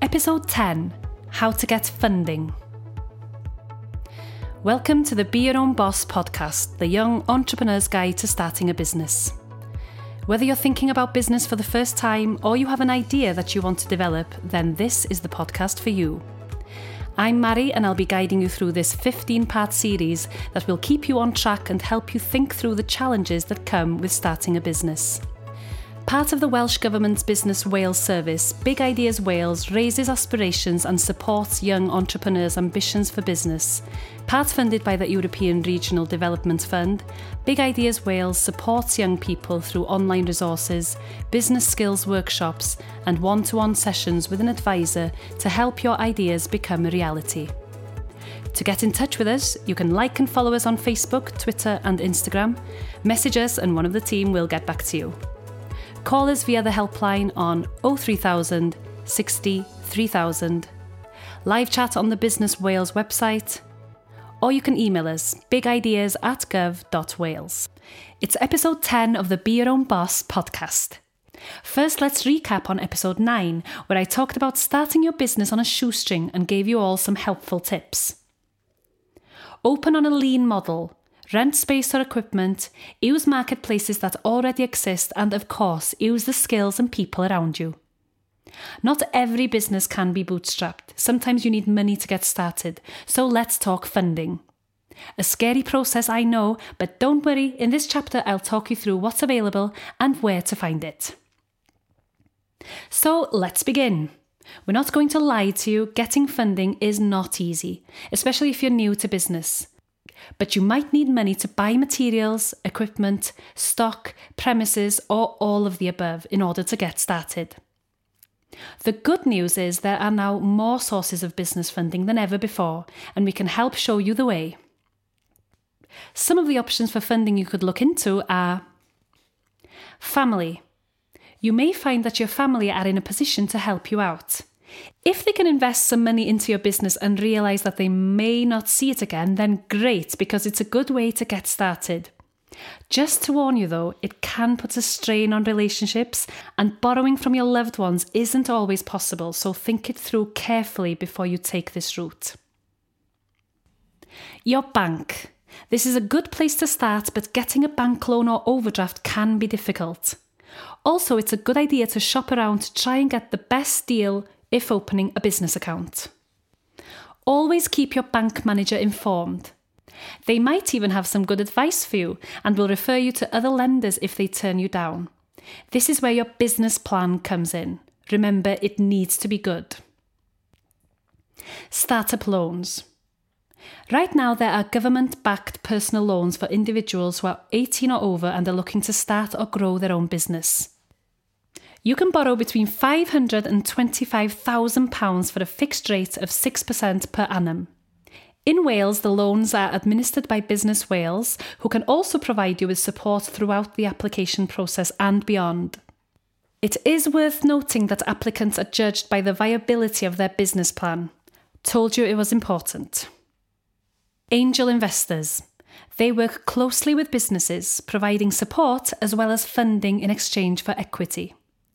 Episode 10, How to Get Funding. Welcome to the Be Your Own Boss podcast, the young entrepreneur's guide to starting a business. Whether you're thinking about business for the first time or you have an idea that you want to develop, then this is the podcast for you. I'm Mari and I'll be guiding you through this 15-part series that will keep you on track and help you think through the challenges that come with starting a business. Part of the Welsh Government's Business Wales service, Big Ideas Wales raises aspirations and supports young entrepreneurs' ambitions for business. Part funded by the European Regional Development Fund, Big Ideas Wales supports young people through online resources, business skills workshops, and one-to-one sessions with an advisor to help your ideas become a reality. To get in touch with us, you can like and follow us on Facebook, Twitter, and Instagram. Message us and one of the team will get back to you. Call us via the helpline on 03000 60 3000, live chat on the Business Wales website, or you can email us bigideas@gov.wales. It's episode 10 of the Be Your Own Boss podcast. First, let's recap on episode 9, where I talked about starting your business on a shoestring and gave you all some helpful tips. Open on a lean model. Rent space or equipment, use marketplaces that already exist, and of course, use the skills and people around you. Not every business can be bootstrapped. Sometimes you need money to get started. So let's talk funding. A scary process, I know, but don't worry, in this chapter I'll talk you through what's available and where to find it. So let's begin. We're not going to lie to you, getting funding is not easy, especially if you're new to business. But you might need money to buy materials, equipment, stock, premises, or all of the above in order to get started. The good news is there are now more sources of business funding than ever before, and we can help show you the way. Some of the options for funding you could look into are family. You may find that your family are in a position to help you out. If they can invest some money into your business and realise that they may not see it again, then great, because it's a good way to get started. Just to warn you though, it can put a strain on relationships, and borrowing from your loved ones isn't always possible, so think it through carefully before you take this route. Your bank. This is a good place to start, but getting a bank loan or overdraft can be difficult. Also, it's a good idea to shop around to try and get the best deal if opening a business account. Always keep your bank manager informed. They might even have some good advice for you and will refer you to other lenders if they turn you down. This is where your business plan comes in. Remember, it needs to be good. Startup loans. Right now, there are government-backed personal loans for individuals who are 18 or over and are looking to start or grow their own business. You can borrow between £500 and £25,000 for a fixed rate of 6% per annum. In Wales, the loans are administered by Business Wales, who can also provide you with support throughout the application process and beyond. It is worth noting that applicants are judged by the viability of their business plan. Told you it was important. Angel investors. They work closely with businesses, providing support as well as funding in exchange for equity.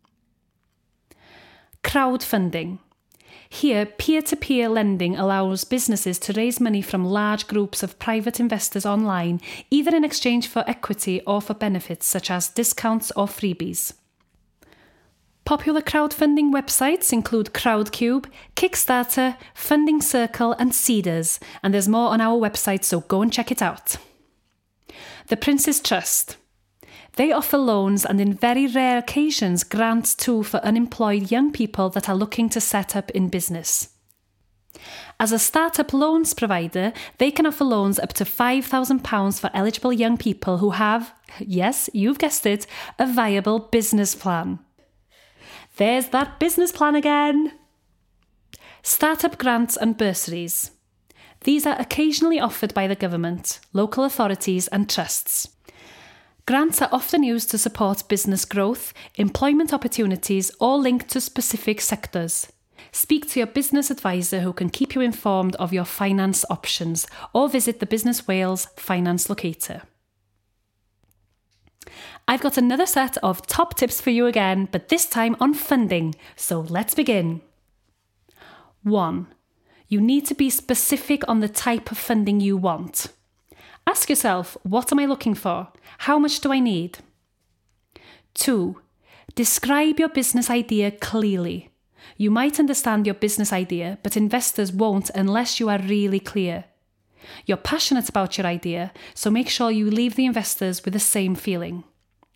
Crowdfunding. Here, peer-to-peer lending allows businesses to raise money from large groups of private investors online, either in exchange for equity or for benefits such as discounts or freebies. Popular crowdfunding websites include Crowdcube, Kickstarter, Funding Circle, and Seedrs, and there's more on our website, so go and check it out. The Prince's Trust. They offer loans and in very rare occasions grants too for unemployed young people that are looking to set up in business. As a startup loans provider, they can offer loans up to £5,000 for eligible young people who have, yes, you've guessed it, a viable business plan. There's that business plan again. Startup grants and bursaries. These are occasionally offered by the government, local authorities and trusts. Grants are often used to support business growth, employment opportunities, or linked to specific sectors. Speak to your business advisor who can keep you informed of your finance options, or visit the Business Wales Finance Locator. I've got another set of top tips for you again, but this time on funding, so let's begin. 1. You need to be specific on the type of funding you want. Ask yourself, what am I looking for? How much do I need? 2. Describe your business idea clearly. You might understand your business idea, but investors won't unless you are really clear. You're passionate about your idea, so make sure you leave the investors with the same feeling.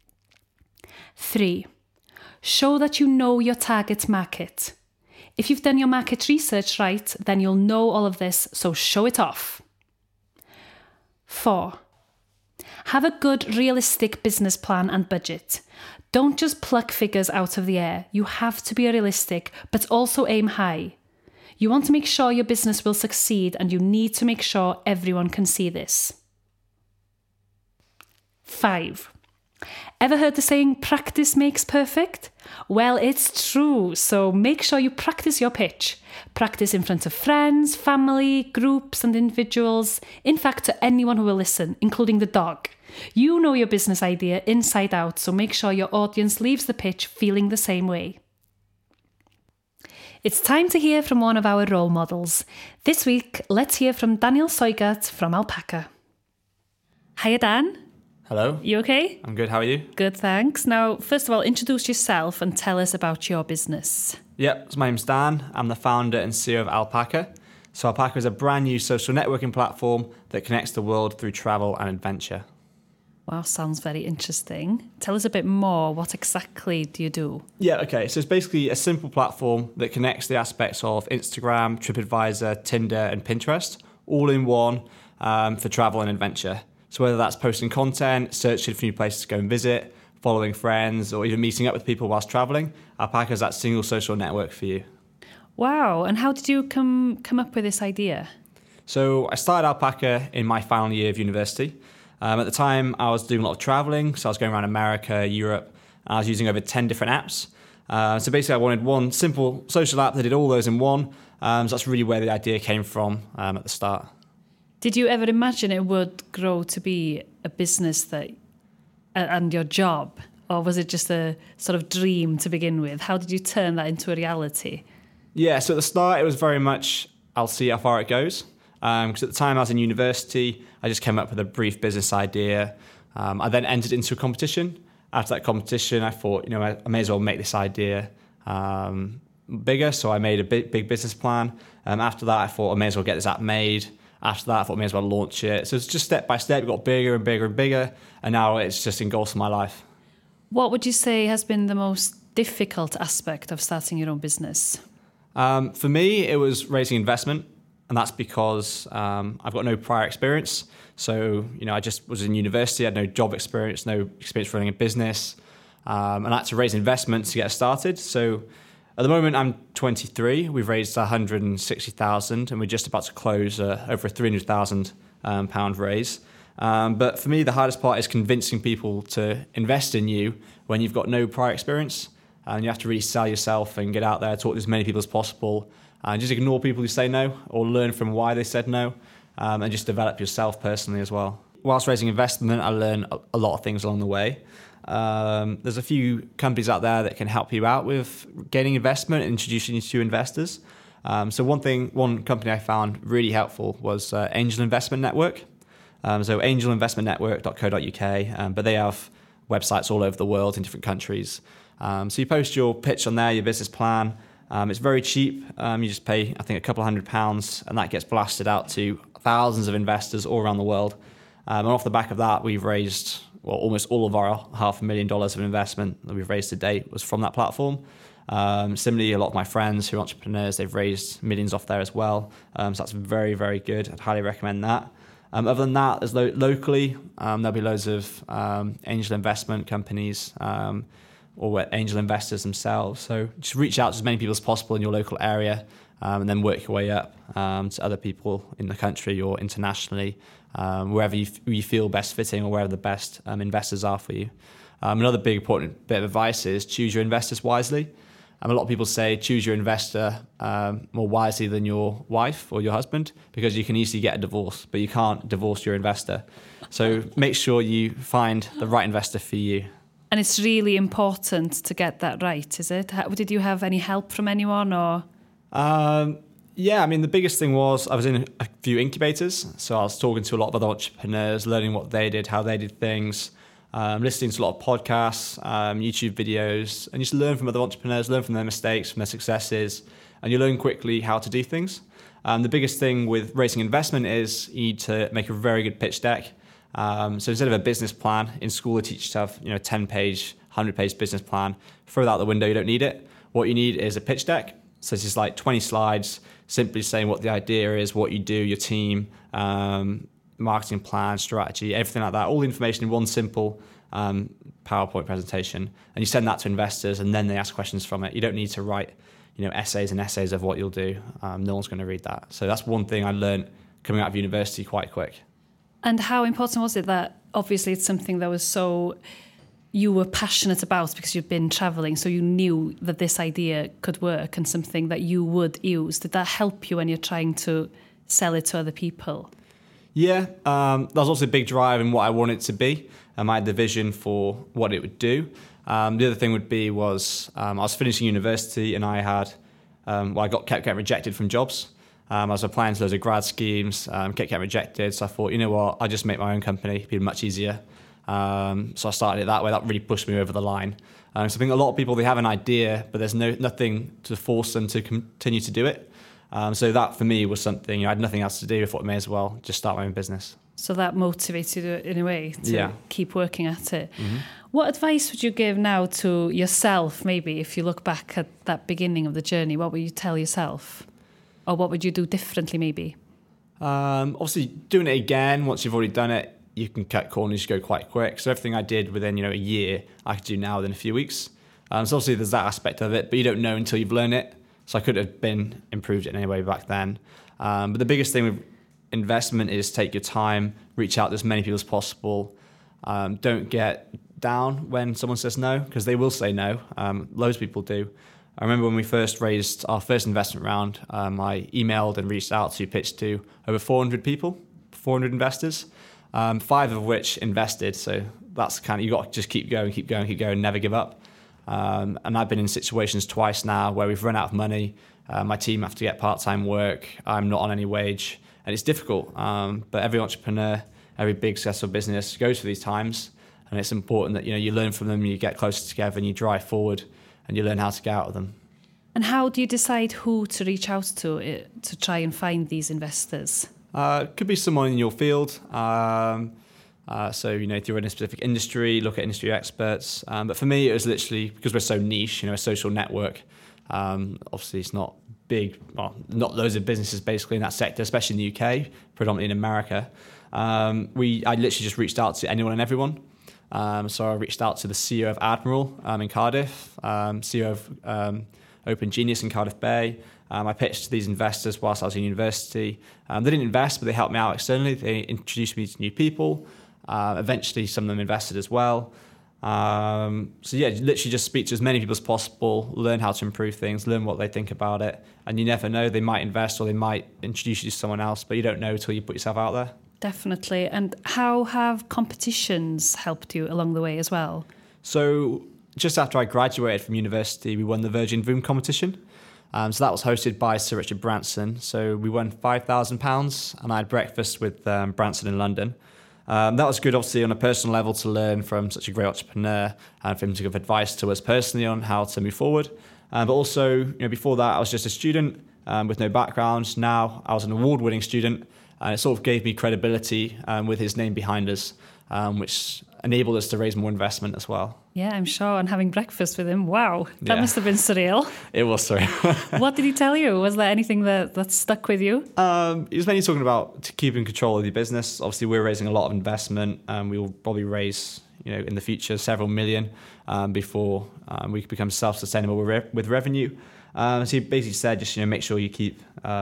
3. Show that you know your target market. If you've done your market research right, then you'll know all of this, so show it off. 4. Have a good, realistic business plan and budget. Don't just pluck figures out of the air. You have to be realistic, but also aim high. You want to make sure your business will succeed, and you need to make sure everyone can see this. 5. Ever heard the saying, practice makes perfect? Well, it's true, so make sure you practice your pitch. Practice in front of friends, family, groups and individuals. In fact, to anyone who will listen, including the dog. You know your business idea inside out, so make sure your audience leaves the pitch feeling the same way. It's time to hear from one of our role models. This week, let's hear from Daniel Soigart from Alpaca. Hiya, Dan. Hello. You okay? I'm good. How are you? Good, thanks. Now, first of all, introduce yourself and tell us about your business. Yep, so my name's Dan. I'm the founder and CEO of Alpaca. So Alpaca is a brand new social networking platform that connects the world through travel and adventure. Wow, sounds very interesting. Tell us a bit more. What exactly do you do? Yeah, okay. So it's basically a simple platform that connects the aspects of Instagram, TripAdvisor, Tinder, and Pinterest, all in one for travel and adventure. So whether that's posting content, searching for new places to go and visit, following friends, or even meeting up with people whilst traveling, Alpaca is that single social network for you. Wow, and how did you come up with this idea? So I started Alpaca in my final year of university. At the time, I was doing a lot of traveling, so I was going around America, Europe, and I was using over 10 different apps. So basically, I wanted one simple social app that did all those in one. So that's really where the idea came from at the start. Did you ever imagine it would grow to be a business that and your job? Or was it just a sort of dream to begin with? How did you turn that into a reality? Yeah, so at the start, it was very much, I'll see how far it goes. Because at the time I was in university, I just came up with a brief business idea. I then entered into a competition. After that competition, I thought, I may as well make this idea bigger. So I made a big business plan. After that, I thought I may as well get this app made. After that, I thought I may as well launch it. So it's just step by step, it got bigger and bigger and bigger. And now it's just engulfed my life. What would you say has been the most difficult aspect of starting your own business? For me, it was raising investment. And that's because I've got no prior experience. So, I just was in university, I had no job experience, no experience running a business. And I had to raise investment to get started. So at the moment, I'm 23. We've raised 160,000 and we're just about to close over a 300,000 pound raise. But for me, the hardest part is convincing people to invest in you when you've got no prior experience. And you have to really sell yourself and get out there, talk to as many people as possible. And just ignore people who say no or learn from why they said no and just develop yourself personally as well. Whilst raising investment, I learned a lot of things along the way. There's a few companies out there that can help you out with getting investment and introducing you to investors. So one company I found really helpful was Angel Investment Network. So angelinvestmentnetwork.co.uk, but they have websites all over the world in different countries. So you post your pitch on there, your business plan. It's very cheap. You just pay, I think, a couple of £100, and that gets blasted out to thousands of investors all around the world. And off the back of that, we've raised, almost all of our $500,000 of investment that we've raised to date was from that platform. Similarly, a lot of my friends who are entrepreneurs, they've raised millions off there as well. So that's very, very good. I'd highly recommend that. Other than that, there's locally, there'll be loads of angel investment companies or angel investors themselves. So just reach out to as many people as possible in your local area and then work your way up to other people in the country or internationally, wherever you feel best fitting or wherever the best investors are for you. Another big important bit of advice is choose your investors wisely. A lot of people say choose your investor more wisely than your wife or your husband because you can easily get a divorce, but you can't divorce your investor. So make sure you find the right investor for you. And it's really important to get that right, is it? Did you have any help from anyone or? Yeah, I mean, the biggest thing was I was in a few incubators. So I was talking to a lot of other entrepreneurs, learning what they did, how they did things, listening to a lot of podcasts, YouTube videos, and you just learn from other entrepreneurs, learn from their mistakes, from their successes, and you learn quickly how to do things. The biggest thing with raising investment is you need to make a very good pitch deck. So instead of a business plan, in school they teach you to have 10-page, 100-page business plan. Throw that out the window, you don't need it. What you need is a pitch deck. So it's just like 20 slides, simply saying what the idea is, what you do, your team, marketing plan, strategy, everything like that. All the information in one simple PowerPoint presentation. And you send that to investors and then they ask questions from it. You don't need to write essays and essays of what you'll do. No one's going to read that. So that's one thing I learned coming out of university quite quick. And how important was it that obviously it's something that was so you were passionate about because you've been traveling, so you knew that this idea could work and something that you would use. Did that help you when you're trying to sell it to other people? Yeah, that was also a big drive in what I wanted it to be. I had the vision for what it would do. The other thing would be was I was finishing university and I had, I kept getting rejected from jobs. I was applying to loads of grad schemes, kept getting rejected. So I thought, you know what, I'll just make my own company, it'd be much easier. So I started it that way. That really pushed me over the line. So I think a lot of people, they have an idea, but there's nothing to force them to continue to do it. So that for me was something, I had nothing else to do. I thought I may as well just start my own business. So that motivated you in a way to keep working at it. Mm-hmm. What advice would you give now to yourself, maybe, if you look back at that beginning of the journey? What would you tell yourself? Or what would you do differently, maybe? Obviously, doing it again, once you've already done it, you can cut corners, you go quite quick. So everything I did within a year, I could do now within a few weeks. So obviously there's that aspect of it, but you don't know until you've learned it. So I could have been improved it in any way back then. But the biggest thing with investment is take your time, reach out to as many people as possible. Don't get down when someone says no, because they will say no. Loads of people do. I remember when we first raised our first investment round, I emailed and reached out to, pitched to over 400 people, 400 investors, 5 of which invested. So that's you got to just keep going, never give up. And I've been in situations twice now where we've run out of money. My team have to get part-time work. I'm not on any wage, and it's difficult. But every entrepreneur, every big successful business goes through these times, and it's important that you learn from them, you get closer together, and you drive forward, and you learn how to get out of them. And how do you decide who to reach out to try and find these investors? Could be someone in your field. So, if you're in a specific industry, look at industry experts. But for me, it was literally, because we're so niche, a social network. Obviously, it's not big, well, not loads of businesses basically in that sector, especially in the UK, predominantly in America. I literally just reached out to anyone and everyone. So I reached out to the CEO of Admiral in Cardiff, CEO of Open Genius in Cardiff Bay. I pitched to these investors whilst I was in university. They didn't invest, but they helped me out externally. They introduced me to new people. Eventually, some of them invested as well. Literally just speak to as many people as possible, learn how to improve things, learn what they think about it. And you never know, they might invest or they might introduce you to someone else, but you don't know until you put yourself out there. Definitely. And how have competitions helped you along the way as well? So just after I graduated from university, we won the Virgin Voom competition. So that was hosted by Sir Richard Branson. So we won £5,000 and I had breakfast with Branson in London. That was good, obviously, on a personal level to learn from such a great entrepreneur and for him to give advice to us personally on how to move forward. But also, before that, I was just a student with no background. Now I was an award-winning student, and it sort of gave me credibility with his name behind us, which enabled us to raise more investment as well. Yeah, I'm sure. And having breakfast with him, wow, that must have been surreal. It was surreal. What did he tell you? Was there anything that stuck with you? He was mainly talking about keeping control of your business. Obviously, we're raising a lot of investment, and we will probably raise, in the future, several million before we can become self-sustainable with revenue. So he basically said, just make sure you keep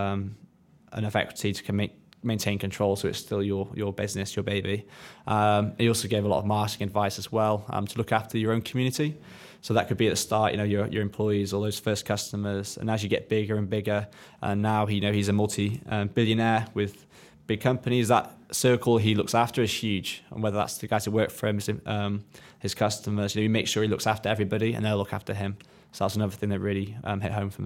enough equity to maintain control, so it's still your business, your baby. He also gave a lot of marketing advice as well, to look after your own community. So that could be at the start, your employees or those first customers, and as you get bigger and bigger, and now he's a multi-billionaire with big companies. That circle he looks after is huge, and whether that's the guys who work for him, his customers, he makes sure he looks after everybody, and they'll look after him. So that's another thing that really hit home for me.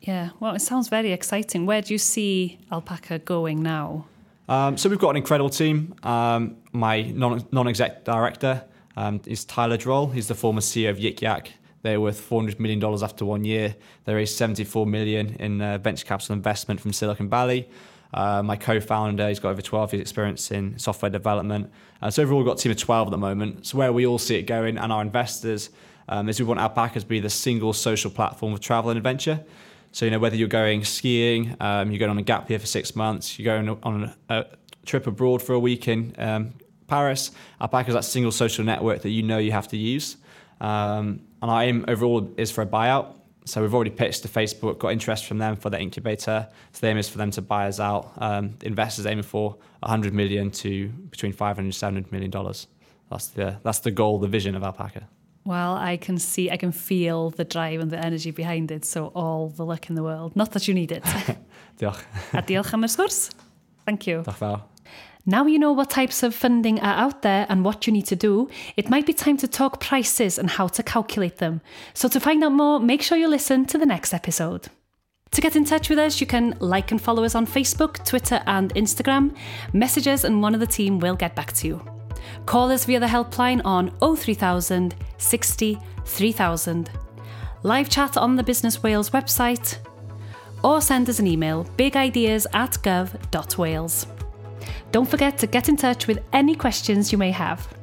Yeah, well, it sounds very exciting. Where do you see Alpaca going now? So we've got an incredible team. My non-exec director is Tyler Droll. He's the former CEO of Yik Yak. They're worth $400 million after 1 year. They raised $74 million in venture capital investment from Silicon Valley. My co-founder, he's got over 12 years experience in software development. So overall, we've got a team of 12 at the moment. So where we all see it going, and our investors, is we want Alpaca to be the single social platform of travel and adventure. So, whether you're going skiing, you're going on a gap year for 6 months, you're going on a trip abroad for a week in Paris, Alpaca is that single social network that you have to use. And our aim overall is for a buyout. So we've already pitched to Facebook, got interest from them for the incubator. So the aim is for them to buy us out. The investors aiming for $100 million to between $500 and $700 million. That's the goal, the vision of Alpaca. Well, I can feel the drive and the energy behind it, so all the luck in the world. Not that you need it. Diolch. A diolch am y sgwrs. Thank you. Diolch fawr. Now you know what types of funding are out there and what you need to do, it might be time to talk prices and how to calculate them. So to find out more, make sure you listen to the next episode. To get in touch with us, you can like and follow us on Facebook, Twitter and Instagram. Message us and one of the team will get back to you. Call us via the helpline on 03000 60 3000. Live chat on the Business Wales website. Or send us an email, bigideas@gov.wales. Don't forget to get in touch with any questions you may have.